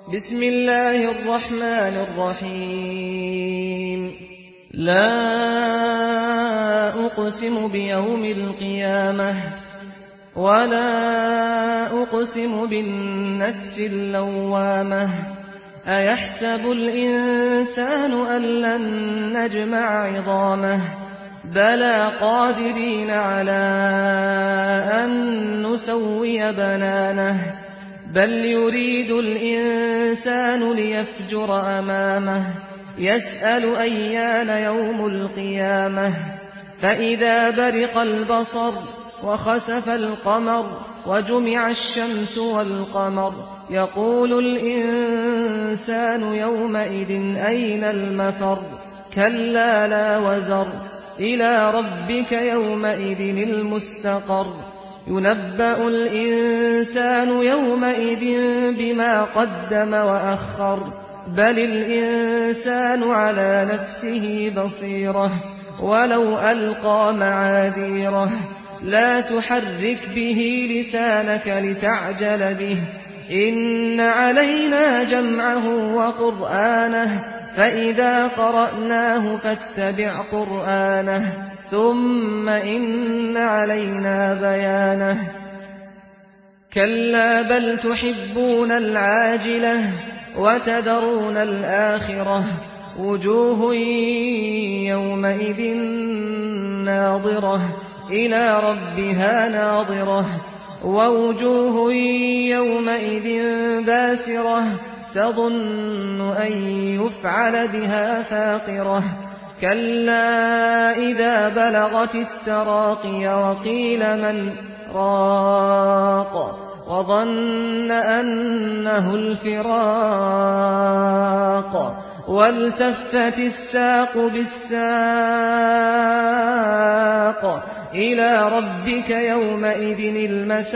بسم الله الرحمن الرحيم لا أقسم بيوم القيامة ولا أقسم بالنفس اللوامة أيحسب الإنسان أن لن نجمع عظامه بلى قادرين على أن نسوي بنانه بل يريد الإنسان ليفجر أمامه يسأل أيان يوم القيامة فإذا برق البصر وخسف القمر وجمع الشمس والقمر يقول الإنسان يومئذ أين المفر كلا لا وزر إلى ربك يومئذ المستقر ينبأ الإنسان يومئذ بما قدم وأخر بل الإنسان على نفسه بصيرة ولو ألقى معاذيره لا تحرك به لسانك لتعجل به إن علينا جمعه وقرآنه فإذا قرأناه فاتبع قرآنه ثم إن علينا بيانه كلا بل تحبون العاجلة وتذرون الآخرة وجوه يومئذ ناظرة إلى ربها ناظرة ووجوه يومئذ باسرة تظن أن يفعل بها فاقرة كلا إذا بلغت التراقي وقيل من راق وظن أنه الفراق والتفت الساق بالساق إلى ربك يومئذ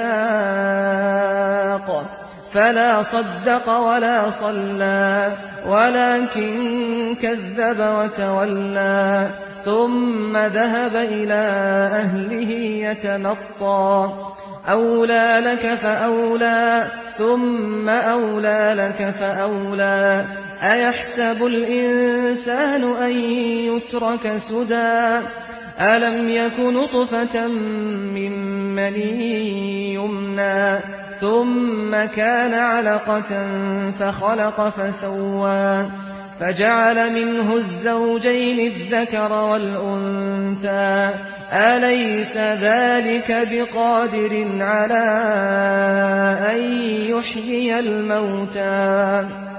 المساق فلا صدق ولا صلى ولكن كذب وتولى ثم ذهب إلى أهله يتمطى أولى لك فأولى ثم أولى لك فأولى أيحسب الإنسان أن يترك سدى ألم يك نطفة من مني يمنى ثم كان علقة فخلق فسوى فجعل منه الزوجين الذكر والأنثى أليس ذلك بقادر على أن يحيي الموتى